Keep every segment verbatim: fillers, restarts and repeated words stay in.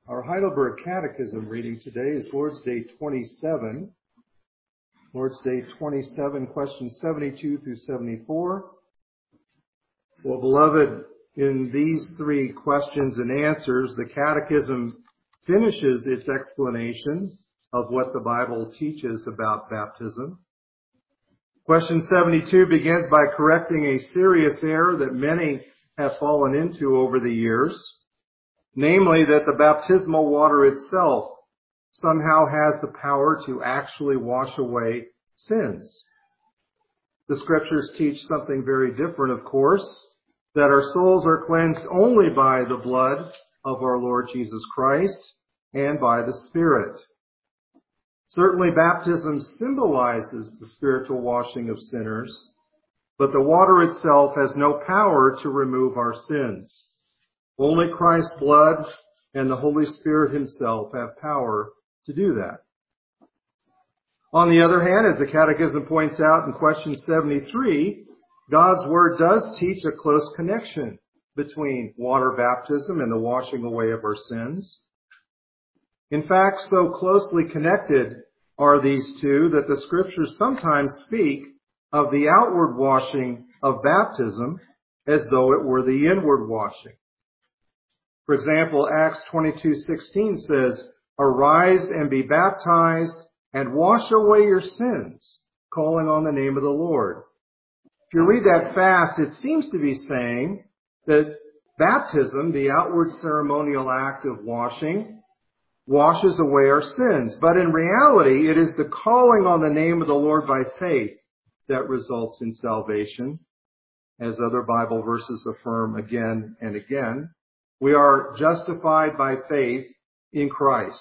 Our Heidelberg Catechism reading today is Lord's Day twenty-seven. Lord's Day twenty-seven, questions seventy-two through seventy-four. Well, beloved, in these three questions and answers, the Catechism finishes its explanation of what the Bible teaches about baptism. Question seventy-two begins by correcting a serious error that many have fallen into over the years, namely that the baptismal water itself somehow has the power to actually wash away sins. The Scriptures teach something very different, of course, that our souls are cleansed only by the blood of our Lord Jesus Christ and by the Spirit. Certainly, baptism symbolizes the spiritual washing of sinners, but the water itself has no power to remove our sins. Only Christ's blood and the Holy Spirit himself have power to do that. On the other hand, as the Catechism points out in question seventy-three, God's Word does teach a close connection between water baptism and the washing away of our sins. In fact, so closely connected are these two that the Scriptures sometimes speak of the outward washing of baptism as though it were the inward washing. For example, Acts twenty-two sixteen says, "Arise and be baptized and wash away your sins, calling on the name of the Lord." If you read that fast, it seems to be saying that baptism, the outward ceremonial act of washing, washes away our sins. But in reality, it is the calling on the name of the Lord by faith that results in salvation, as other Bible verses affirm again and again. We are justified by faith in Christ.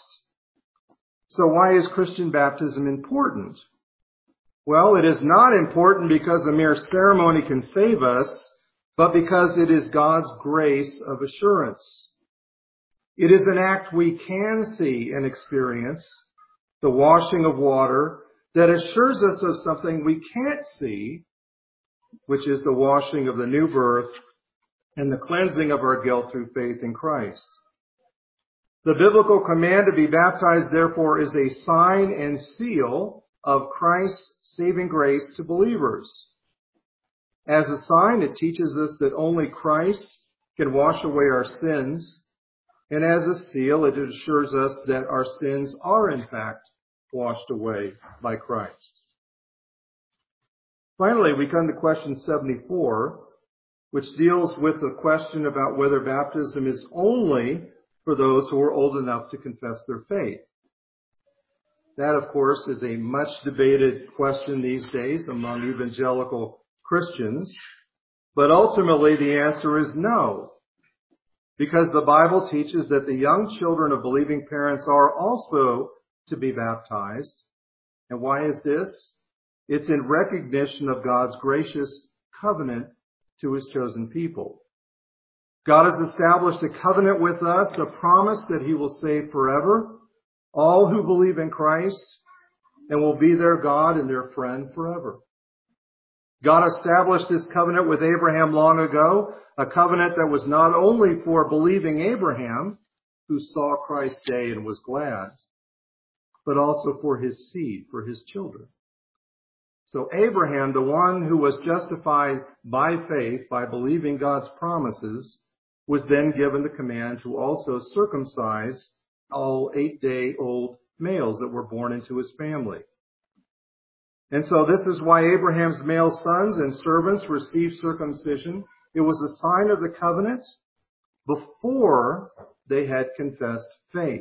So why is Christian baptism important? Well, it is not important because a mere ceremony can save us, but because it is God's grace of assurance. It is an act we can see and experience, the washing of water, that assures us of something we can't see, which is the washing of the new birth and the cleansing of our guilt through faith in Christ. The biblical command to be baptized, therefore, is a sign and seal of Christ's saving grace to believers. As a sign, it teaches us that only Christ can wash away our sins, and as a seal, it assures us that our sins are, in fact, washed away by Christ. Finally, we come to question seventy-four, which deals with the question about whether baptism is only for those who are old enough to confess their faith. That, of course, is a much debated question these days among evangelical Christians, but ultimately the answer is no, because the Bible teaches that the young children of believing parents are also to be baptized. And why is this? It's in recognition of God's gracious covenant to his chosen people. God has established a covenant with us, a promise that he will save forever all who believe in Christ and will be their God and their friend forever. God established this covenant with Abraham long ago, a covenant that was not only for believing Abraham, who saw Christ's day and was glad, but also for his seed, for his children. So Abraham, the one who was justified by faith, by believing God's promises, was then given the command to also circumcise all eight-day-old males that were born into his family. And so this is why Abraham's male sons and servants received circumcision. It was a sign of the covenant before they had confessed faith.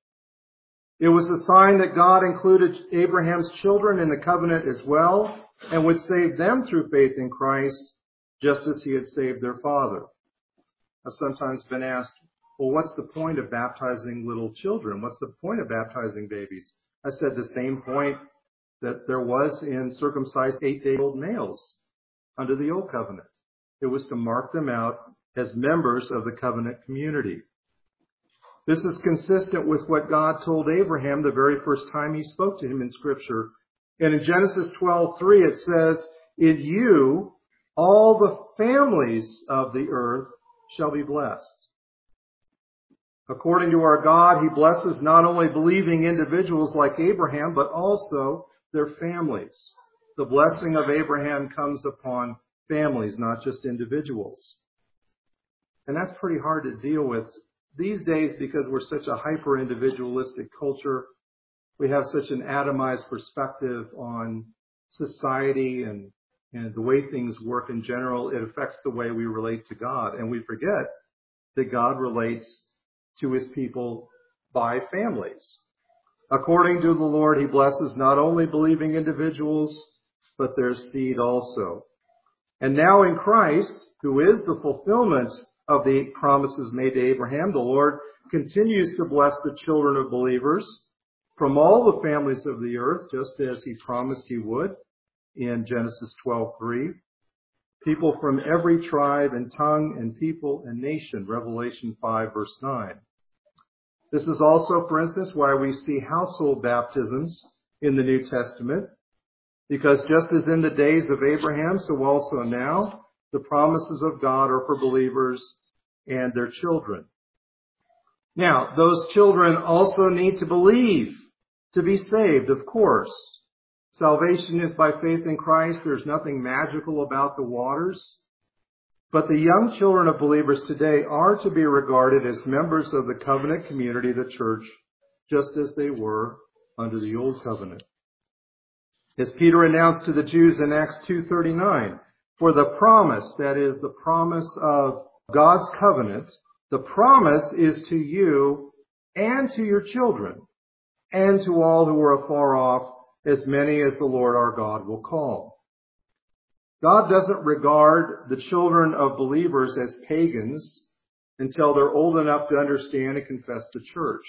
It was a sign that God included Abraham's children in the covenant as well and would save them through faith in Christ, just as he had saved their father. I've sometimes been asked, well, what's the point of baptizing little children? What's the point of baptizing babies? I said the same point that there was in circumcised eight-day-old males under the Old Covenant. It was to mark them out as members of the covenant community. This is consistent with what God told Abraham the very first time he spoke to him in Scripture. And in Genesis twelve three, it says, "In you all the families of the earth shall be blessed." According to our God, he blesses not only believing individuals like Abraham, but also their families. The blessing of Abraham comes upon families, not just individuals. And that's pretty hard to deal with these days because we're such a hyper-individualistic culture. We have such an atomized perspective on society and, and the way things work in general. It affects the way we relate to God. And we forget that God relates to his people by families. According to the Lord, he blesses not only believing individuals, but their seed also. And now in Christ, who is the fulfillment of the promises made to Abraham, the Lord continues to bless the children of believers from all the families of the earth, just as he promised he would in Genesis twelve three. People from every tribe and tongue and people and nation, Revelation five verse nine. This is also, for instance, why we see household baptisms in the New Testament, because just as in the days of Abraham, so also now, the promises of God are for believers and their children. Now, those children also need to believe to be saved, of course. Salvation is by faith in Christ. There's nothing magical about the waters. But the young children of believers today are to be regarded as members of the covenant community, the church, just as they were under the old covenant. As Peter announced to the Jews in Acts two thirty-nine, for the promise, that is the promise of God's covenant, the promise is to you and to your children and to all who are afar off, as many as the Lord our God will call. God doesn't regard the children of believers as pagans until they're old enough to understand and confess the church.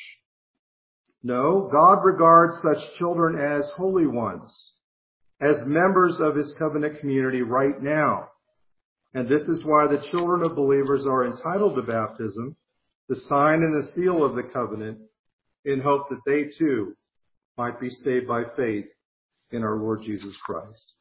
No, God regards such children as holy ones, as members of his covenant community right now. And this is why the children of believers are entitled to baptism, the sign and the seal of the covenant, in hope that they too might be saved by faith in our Lord Jesus Christ.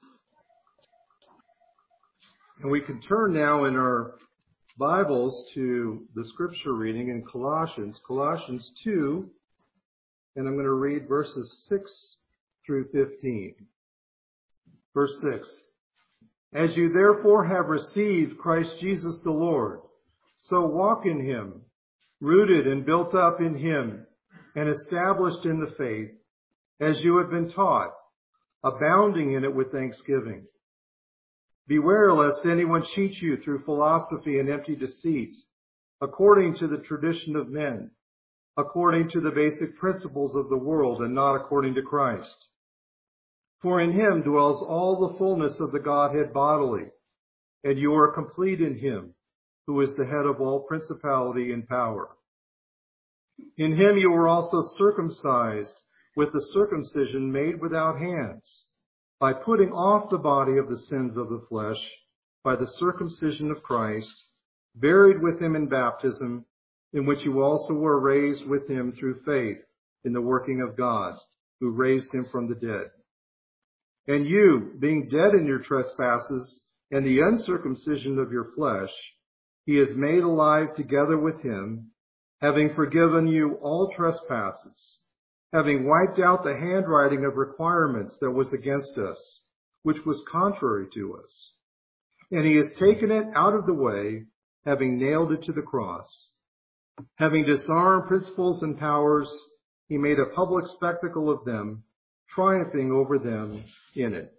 And we can turn now in our Bibles to the scripture reading in Colossians, Colossians two, and I'm going to read verses six through fifteen. Verse six. As you therefore have received Christ Jesus the Lord, so walk in him, rooted and built up in him, and established in the faith, as you have been taught, abounding in it with thanksgiving. Beware lest anyone cheat you through philosophy and empty deceit, according to the tradition of men, according to the basic principles of the world, and not according to Christ. For in him dwells all the fullness of the Godhead bodily, and you are complete in him, who is the head of all principality and power. In him you were also circumcised with the circumcision made without hands, by putting off the body of the sins of the flesh by the circumcision of Christ, buried with him in baptism, in which you also were raised with him through faith in the working of God, who raised him from the dead. And you, being dead in your trespasses and the uncircumcision of your flesh, he has made alive together with him, having forgiven you all trespasses, having wiped out the handwriting of requirements that was against us, which was contrary to us. And he has taken it out of the way, having nailed it to the cross. Having disarmed principles and powers, he made a public spectacle of them, triumphing over them in it.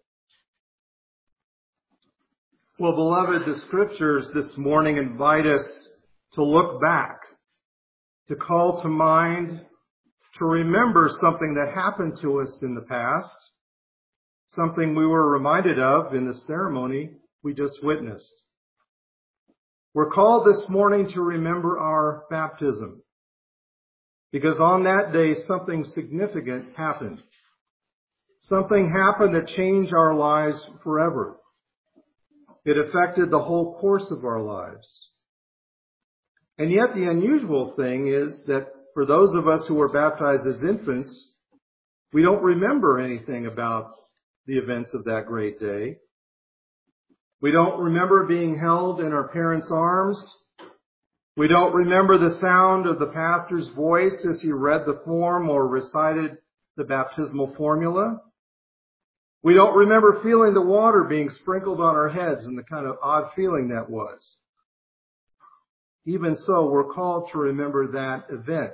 Well, beloved, the scriptures this morning invite us to look back, to call to mind, to remember something that happened to us in the past, something we were reminded of in the ceremony we just witnessed. We're called this morning to remember our baptism, because on that day something significant happened. Something happened that changed our lives forever. It affected the whole course of our lives. And yet the unusual thing is that for those of us who were baptized as infants, we don't remember anything about the events of that great day. We don't remember being held in our parents' arms. We don't remember the sound of the pastor's voice as he read the form or recited the baptismal formula. We don't remember feeling the water being sprinkled on our heads and the kind of odd feeling that was. Even so, we're called to remember that event.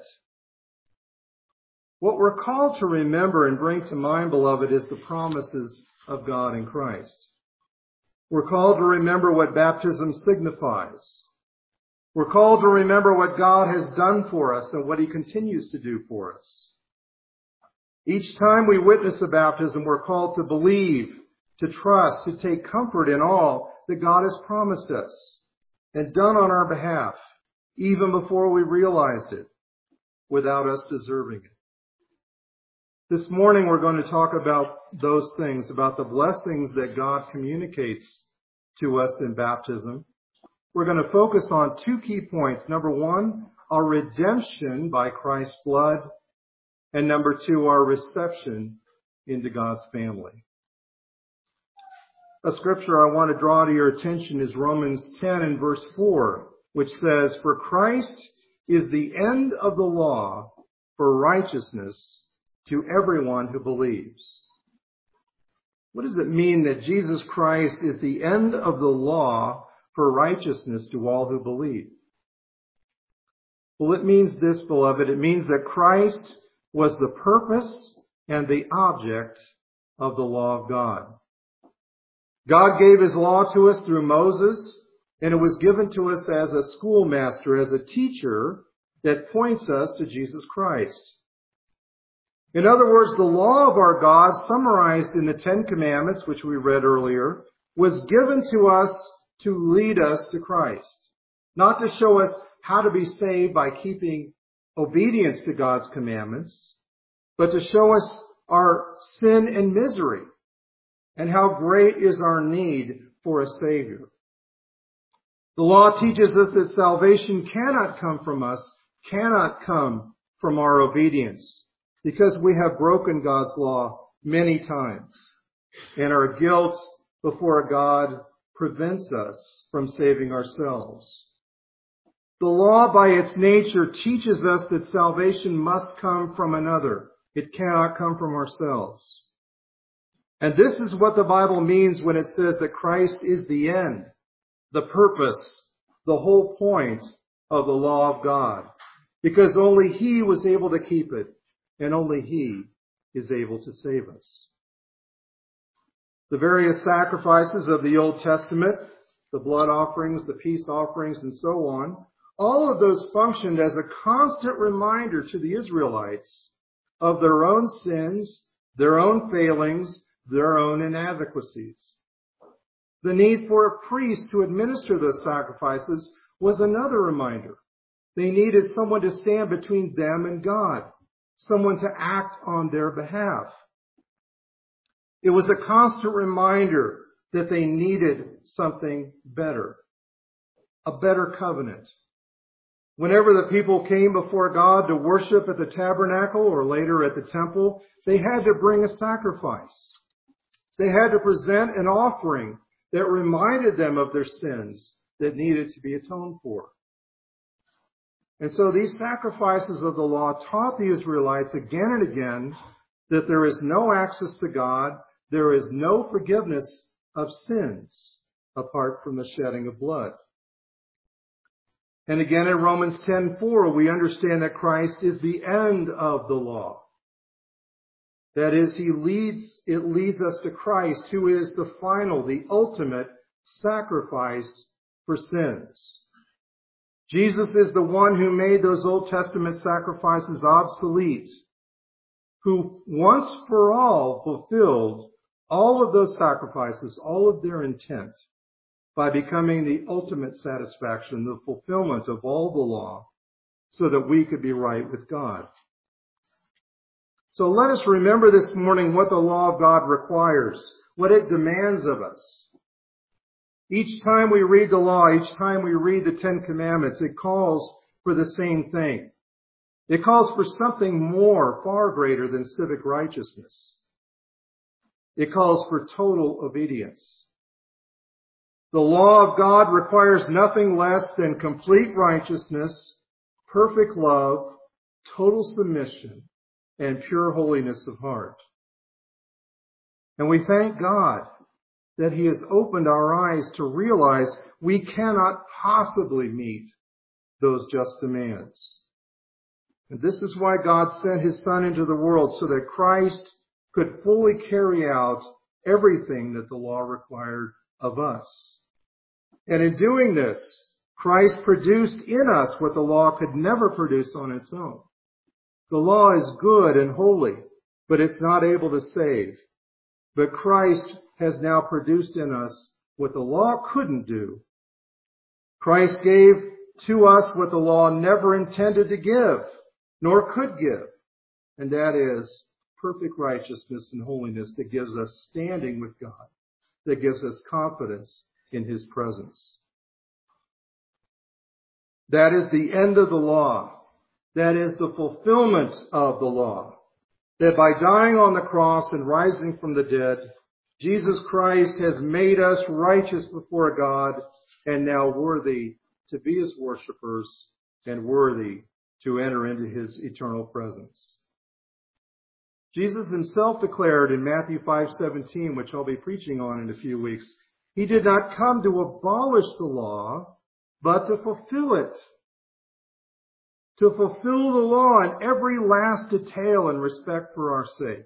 What we're called to remember and bring to mind, beloved, is the promises of God in Christ. We're called to remember what baptism signifies. We're called to remember what God has done for us and what He continues to do for us. Each time we witness a baptism, we're called to believe, to trust, to take comfort in all that God has promised us and done on our behalf, even before we realized it, without us deserving it. This morning we're going to talk about those things, about the blessings that God communicates to us in baptism. We're going to focus on two key points. Number one, our redemption by Christ's blood. And number two, our reception into God's family. A scripture I want to draw to your attention is Romans ten and verse four, which says, "For Christ is the end of the law for righteousness to everyone who believes." What does it mean that Jesus Christ is the end of the law for righteousness to all who believe? Well, it means this, beloved. It means that Christ was the purpose and the object of the law of God. God gave His law to us through Moses, and it was given to us as a schoolmaster, as a teacher that points us to Jesus Christ. In other words, the law of our God, summarized in the Ten Commandments, which we read earlier, was given to us to lead us to Christ, not to show us how to be saved by keeping obedience to God's commandments, but to show us our sin and misery and how great is our need for a Savior. The law teaches us that salvation cannot come from us, cannot come from our obedience, because we have broken God's law many times, and our guilt before God prevents us from saving ourselves. The law, by its nature, teaches us that salvation must come from another. It cannot come from ourselves. And this is what the Bible means when it says that Christ is the end, the purpose, the whole point of the law of God, because only He was able to keep it, and only He is able to save us. The various sacrifices of the Old Testament, the blood offerings, the peace offerings, and so on, all of those functioned as a constant reminder to the Israelites of their own sins, their own failings, their own inadequacies. The need for a priest to administer those sacrifices was another reminder. They needed someone to stand between them and God, someone to act on their behalf. It was a constant reminder that they needed something better, a better covenant. Whenever the people came before God to worship at the tabernacle or later at the temple, they had to bring a sacrifice. They had to present an offering that reminded them of their sins that needed to be atoned for. And so these sacrifices of the law taught the Israelites again and again that there is no access to God, there is no forgiveness of sins apart from the shedding of blood. And again in Romans ten four, we understand that Christ is the end of the law. That is, he leads, it leads us to Christ, who is the final, the ultimate sacrifice for sins. Jesus is the one who made those Old Testament sacrifices obsolete, who once for all fulfilled all of those sacrifices, all of their intent, by becoming the ultimate satisfaction, the fulfillment of all the law, so that we could be right with God. So let us remember this morning what the law of God requires, what it demands of us. Each time we read the law, each time we read the Ten Commandments, it calls for the same thing. It calls for something more, far greater than civic righteousness. It calls for total obedience. The law of God requires nothing less than complete righteousness, perfect love, total submission, and pure holiness of heart. And we thank God that He has opened our eyes to realize we cannot possibly meet those just demands. And this is why God sent His Son into the world, so that Christ could fully carry out everything that the law required of us. And in doing this, Christ produced in us what the law could never produce on its own. The law is good and holy, but it's not able to save. But Christ has now produced in us what the law couldn't do. Christ gave to us what the law never intended to give, nor could give, and that is perfect righteousness and holiness that gives us standing with God, that gives us confidence in His presence. That is the end of the law. That is the fulfillment of the law. That by dying on the cross and rising from the dead, Jesus Christ has made us righteous before God and now worthy to be His worshipers and worthy to enter into His eternal presence. Jesus Himself declared in Matthew five seventeen, which I'll be preaching on in a few weeks, He did not come to abolish the law, but to fulfill it. To fulfill the law in every last detail in respect for our sake.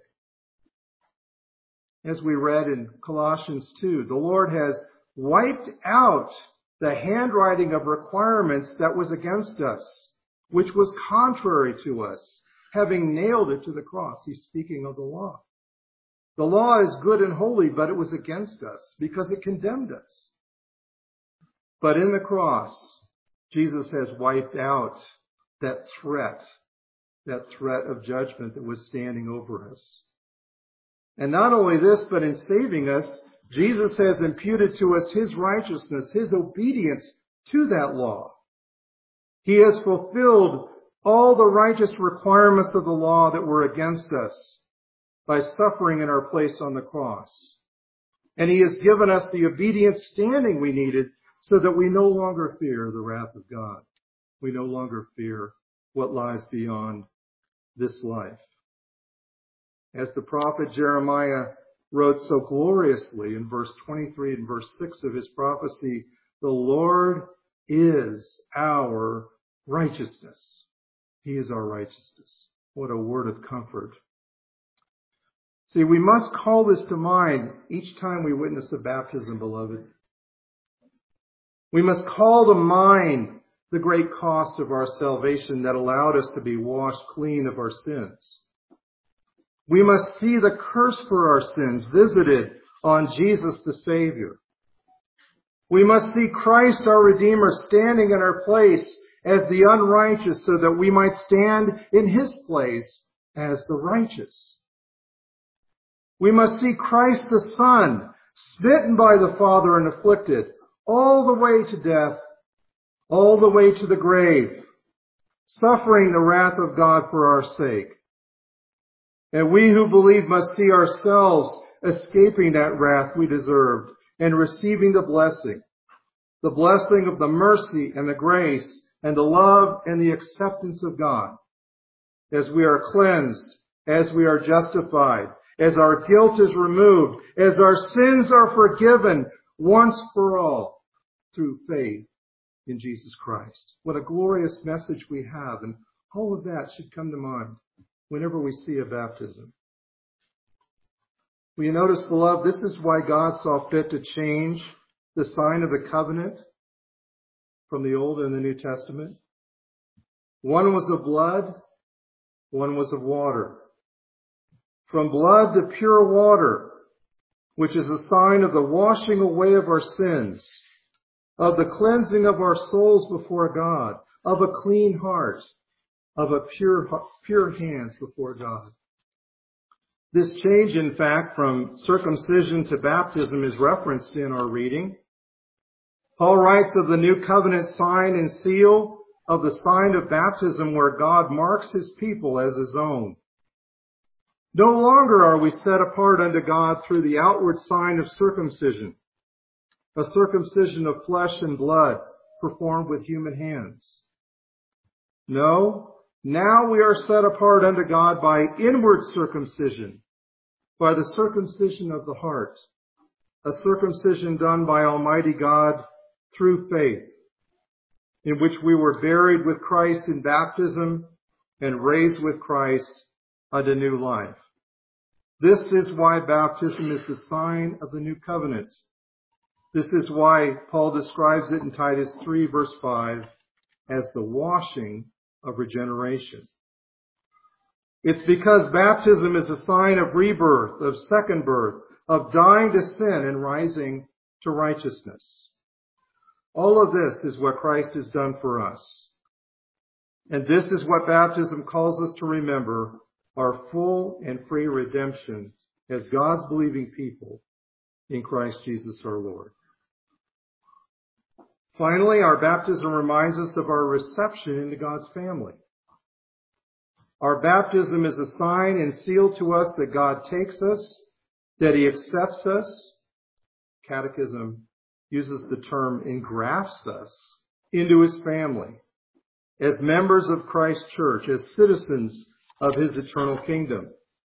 As we read in Colossians two, the Lord has wiped out the handwriting of requirements that was against us, which was contrary to us, having nailed it to the cross. He's speaking of the law. The law is good and holy, but it was against us because it condemned us. But in the cross, Jesus has wiped out that threat, that threat of judgment that was standing over us. And not only this, but in saving us, Jesus has imputed to us His righteousness, His obedience to that law. He has fulfilled all the righteous requirements of the law that were against us by suffering in our place on the cross. And He has given us the obedient standing we needed so that we no longer fear the wrath of God. We no longer fear what lies beyond this life. As the prophet Jeremiah wrote so gloriously in verse twenty-three and verse six of his prophecy, the Lord is our righteousness. He is our righteousness. What a word of comfort. See, we must call this to mind each time we witness a baptism, beloved. We must call to mind the great cost of our salvation that allowed us to be washed clean of our sins. We must see the curse for our sins visited on Jesus the Savior. We must see Christ our Redeemer standing in our place as the unrighteous so that we might stand in His place as the righteous. We must see Christ the Son, smitten by the Father and afflicted, all the way to death, all the way to the grave, suffering the wrath of God for our sake. And we who believe must see ourselves escaping that wrath we deserved and receiving the blessing, the blessing of the mercy and the grace and the love and the acceptance of God, as we are cleansed, as we are justified, as our guilt is removed, as our sins are forgiven once for all through faith in Jesus Christ. What a glorious message we have, and all of that should come to mind whenever we see a baptism. Will you notice, beloved, this is why God saw fit to change the sign of the covenant from the Old and the New Testament. One was of blood, one was of water. From blood to pure water, which is a sign of the washing away of our sins, of the cleansing of our souls before God, of a clean heart, of a pure, pure hands before God. This change, in fact, from circumcision to baptism is referenced in our reading. Paul writes of the new covenant sign and seal, of the sign of baptism where God marks His people as His own. No longer are we set apart unto God through the outward sign of circumcision, a circumcision of flesh and blood performed with human hands. No, now we are set apart unto God by inward circumcision, by the circumcision of the heart, a circumcision done by Almighty God through faith, in which we were buried with Christ in baptism and raised with Christ unto new life. This is why baptism is the sign of the new covenant. This is why Paul describes it in Titus three, verse five, as the washing of regeneration. It's because baptism is a sign of rebirth, of second birth, of dying to sin and rising to righteousness. All of this is what Christ has done for us. And this is what baptism calls us to remember, our full and free redemption as God's believing people in Christ Jesus our Lord. Finally, our baptism reminds us of our reception into God's family. Our baptism is a sign and seal to us that God takes us, that He accepts us. Catechism uses the term engrafts us into His family as members of Christ's church, as citizens of His eternal kingdom.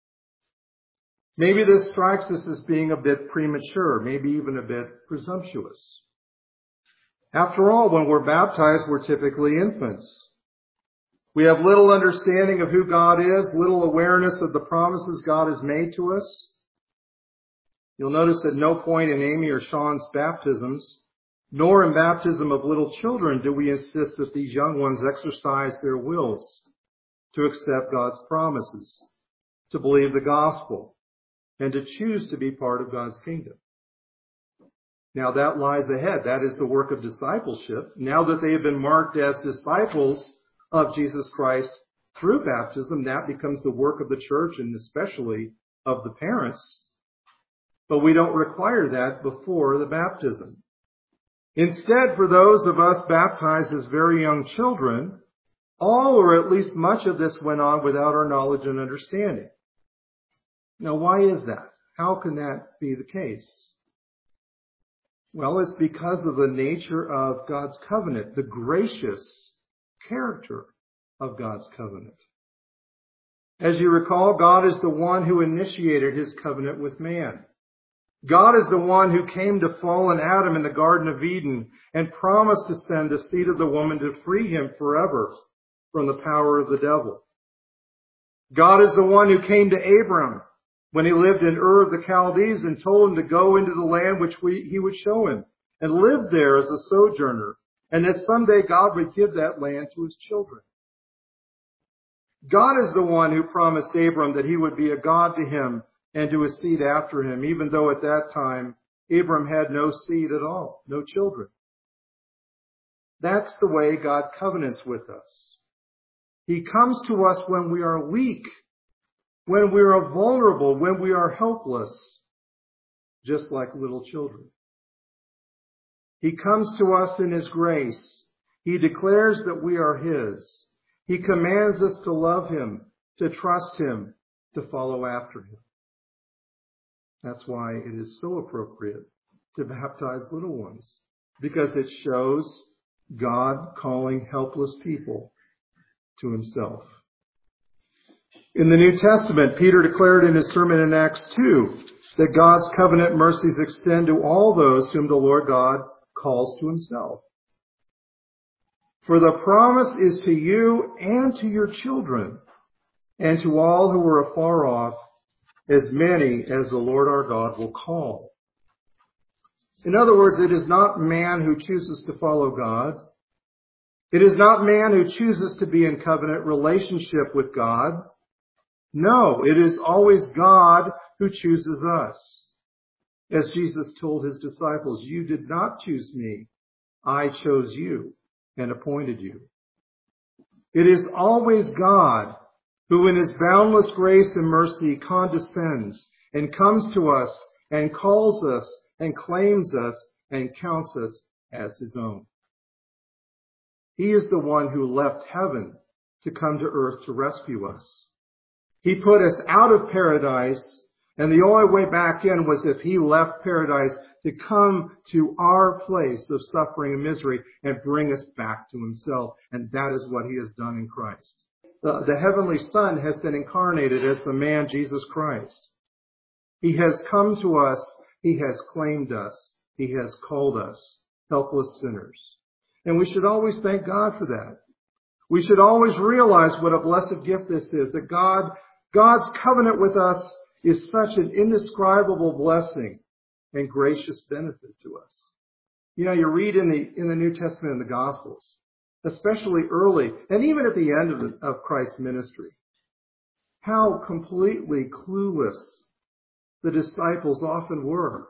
Maybe this strikes us as being a bit premature, maybe even a bit presumptuous. After all, when we're baptized, we're typically infants. We have little understanding of who God is, little awareness of the promises God has made to us. You'll notice at no point in Amy or Sean's baptisms, nor in baptism of little children, do we insist that these young ones exercise their wills to accept God's promises, to believe the gospel, and to choose to be part of God's kingdom. Now that lies ahead. That is the work of discipleship. Now that they have been marked as disciples of Jesus Christ through baptism, that becomes the work of the church and especially of the parents. But we don't require that before the baptism. Instead, for those of us baptized as very young children, all or at least much of this went on without our knowledge and understanding. Now, why is that? How can that be the case? Well, it's because of the nature of God's covenant, the gracious character of God's covenant. As you recall, God is the one who initiated His covenant with man. God is the one who came to fallen Adam in the Garden of Eden and promised to send the seed of the woman to free him forever from the power of the devil. God is the one who came to Abram when he lived in Ur of the Chaldees and told him to go into the land which we, he would show him and live there as a sojourner, and that someday God would give that land to His children. God is the one who promised Abram that he would be a God to him and to his seed after him, even though at that time Abram had no seed at all, no children. That's the way God covenants with us. He comes to us when we are weak, when we are vulnerable, when we are helpless, just like little children. He comes to us in His grace. He declares that we are His. He commands us to love Him, to trust Him, to follow after Him. That's why it is so appropriate to baptize little ones, because it shows God calling helpless people to Himself. In the New Testament, Peter declared in his sermon in Acts two that God's covenant mercies extend to all those whom the Lord God calls to Himself. For the promise is to you and to your children and to all who are afar off, as many as the Lord our God will call. In other words, it is not man who chooses to follow God. It is not man who chooses to be in covenant relationship with God. No, it is always God who chooses us. As Jesus told His disciples, you did not choose me. I chose you and appointed you. It is always God who in His boundless grace and mercy condescends and comes to us and calls us and claims us and counts us as His own. He is the one who left heaven to come to earth to rescue us. He put us out of paradise And the only way back in was if he left paradise to come to our place of suffering and misery and bring us back to himself. And that is what he has done in Christ. The, the heavenly Son has been incarnated as the man Jesus Christ. He has come to us. He has claimed us. He has called us helpless sinners. And we should always thank God for that. We should always realize what a blessed gift this is, that God, God's covenant with us is such an indescribable blessing and gracious benefit to us. You know, you read in the, in the New Testament and the Gospels, especially early, and even at the end of, the, of Christ's ministry, how completely clueless the disciples often were.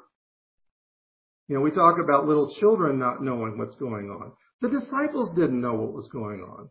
You know, we talk about little children not knowing what's going on. The disciples didn't know what was going on.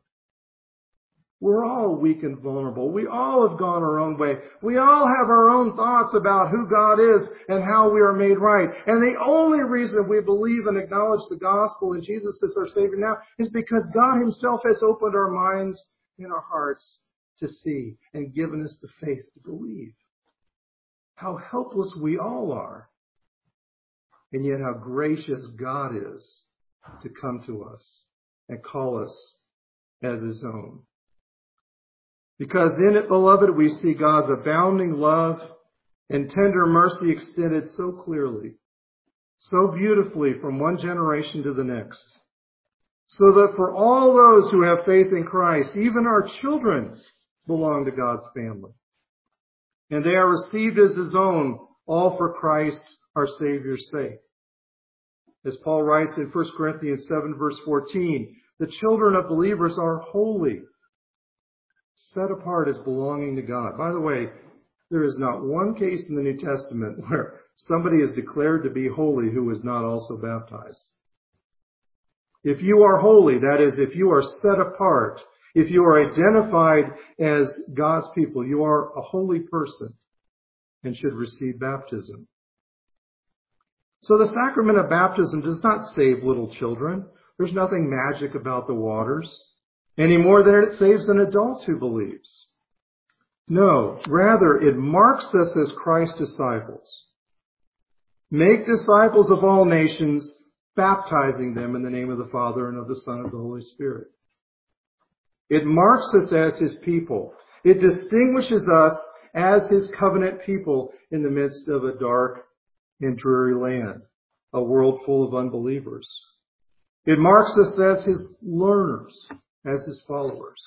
We're all weak and vulnerable. We all have gone our own way. We all have our own thoughts about who God is and how we are made right. And the only reason we believe and acknowledge the gospel and Jesus as our Savior now is because God himself has opened our minds and our hearts to see and given us the faith to believe. How helpless we all are. And yet how gracious God is to come to us and call us as his own. Because in it, beloved, we see God's abounding love and tender mercy extended so clearly, so beautifully from one generation to the next. So that for all those who have faith in Christ, even our children belong to God's family. And they are received as his own, all for Christ, our Savior's sake. As Paul writes in First Corinthians seven, verse fourteen, the children of believers are holy, set apart as belonging to God. By the way, there is not one case in the New Testament where somebody is declared to be holy who is not also baptized. If you are holy, that is, if you are set apart, if you are identified as God's people, you are a holy person and should receive baptism. So the sacrament of baptism does not save little children. There's nothing magic about the waters any more than it saves an adult who believes. No, rather it marks us as Christ's disciples. Make disciples of all nations, baptizing them in the name of the Father and of the Son and of the Holy Spirit. It marks us as his people. It distinguishes us as his covenant people in the midst of a dark and dreary land, a world full of unbelievers. It marks us as his learners, as his followers.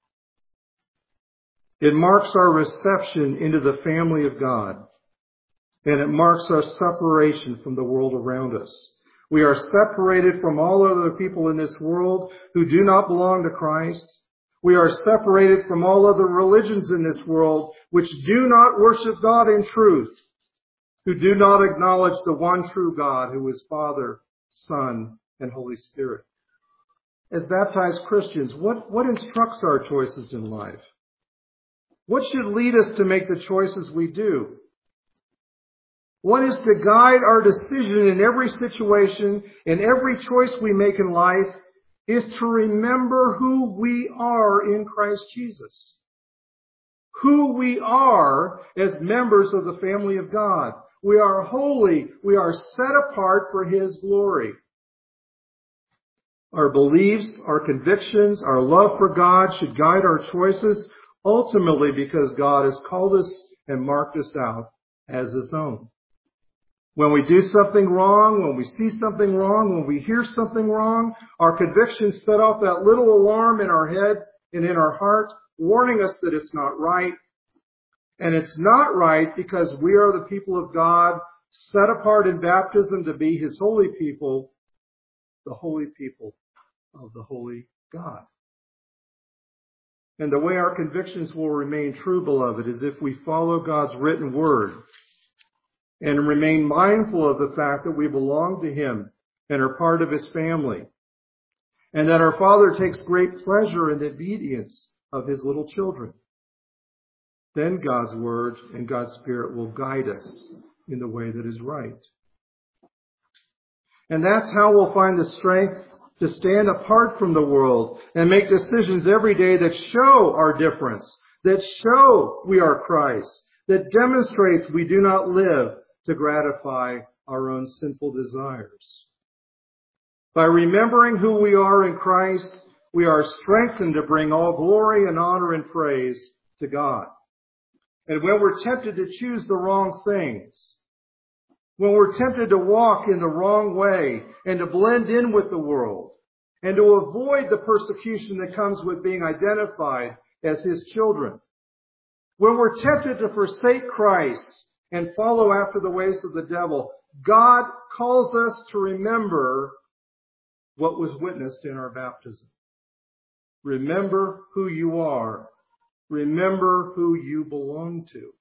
It marks our reception into the family of God, and it marks our separation from the world around us. We are separated from all other people in this world who do not belong to Christ. We are separated from all other religions in this world which do not worship God in truth, who do not acknowledge the one true God who is Father, Son, and Holy Spirit. As baptized Christians, what, what instructs our choices in life? What should lead us to make the choices we do? What is to guide our decision in every situation, in every choice we make in life, is to remember who we are in Christ Jesus. Who we are as members of the family of God. We are holy. We are set apart for his glory. Our beliefs, our convictions, our love for God should guide our choices, ultimately because God has called us and marked us out as his own. When we do something wrong, when we see something wrong, when we hear something wrong, our convictions set off that little alarm in our head and in our heart, warning us that it's not right. And it's not right because we are the people of God, set apart in baptism to be his holy people, the holy people of the holy God. And the way our convictions will remain true, beloved, is if we follow God's written word and remain mindful of the fact that we belong to him and are part of his family, and that our Father takes great pleasure in the obedience of his little children. Then God's word and God's Spirit will guide us in the way that is right. And that's how we'll find the strength to stand apart from the world and make decisions every day that show our difference, that show we are Christ, that demonstrates we do not live to gratify our own sinful desires. By remembering who we are in Christ, we are strengthened to bring all glory and honor and praise to God. And when we're tempted to choose the wrong things, when we're tempted to walk in the wrong way and to blend in with the world, and to avoid the persecution that comes with being identified as His children, when we're tempted to forsake Christ and follow after the ways of the devil, God calls us to remember what was witnessed in our baptism. Remember who you are. Remember who you belong to.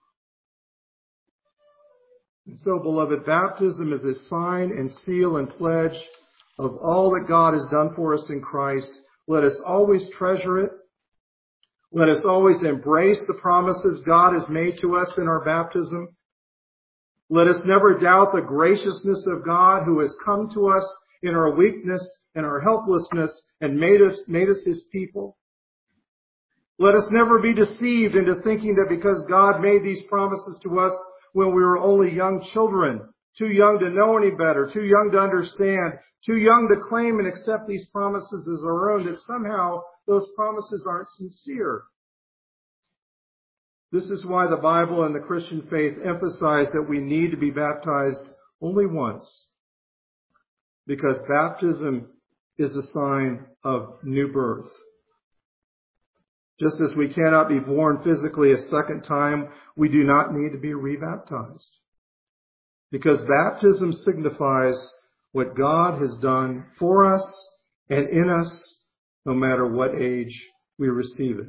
And so, beloved, baptism is a sign and seal and pledge of all that God has done for us in Christ. Let us always treasure it. Let us always embrace the promises God has made to us in our baptism. Let us never doubt the graciousness of God who has come to us in our weakness and our helplessness and made us, made us His people. Let us never be deceived into thinking that because God made these promises to us when we were only young children, too young to know any better, too young to understand, too young to claim and accept these promises as our own, that somehow those promises aren't sincere. This is why the Bible and the Christian faith emphasize that we need to be baptized only once, because baptism is a sign of new birth. Just as we cannot be born physically a second time, we do not need to be rebaptized. Because baptism signifies what God has done for us and in us, no matter what age we receive it.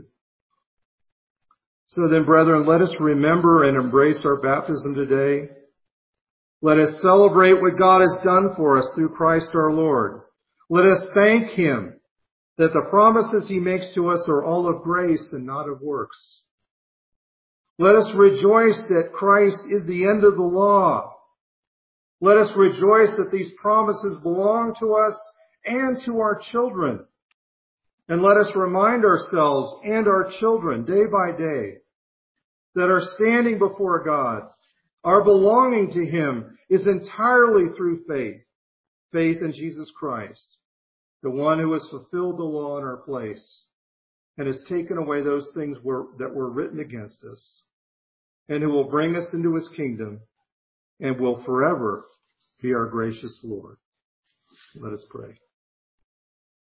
So then, brethren, let us remember and embrace our baptism today. Let us celebrate what God has done for us through Christ our Lord. Let us thank Him that the promises He makes to us are all of grace and not of works. Let us rejoice that Christ is the end of the law. Let us rejoice that these promises belong to us and to our children. And let us remind ourselves and our children day by day that our standing before God, our belonging to Him, is entirely through faith. Faith in Jesus Christ, the one who has fulfilled the law in our place and has taken away those things were, that were written against us, and who will bring us into His kingdom and will forever be our gracious Lord. Let us pray.